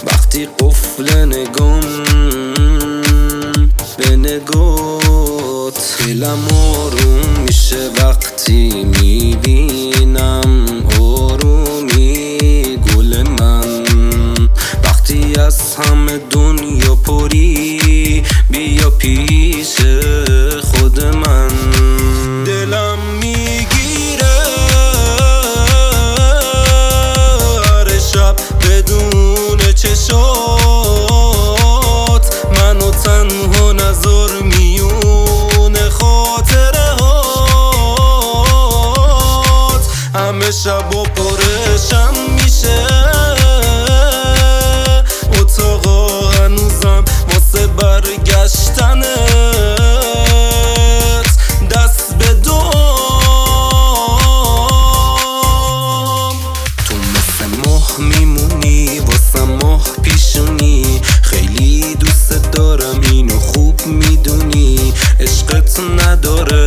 وقتی قفل نگام به نگات دلم آروم میشه وقتی میبینم آرومی گل من. وقتی از همه دنیا پری بیا پیش خود من. دلم میگیره هر شب بدون چشات منو تنها نذار میون خاطره هات. همه شبا پرشم میشه اتاقا هنوزم واسه برگشتنت دست به دعام. تو مثل ماه میمونی واسه ماه پیشونی، خیلی دوست دارم اینو خوب میدونی. عشقت نداره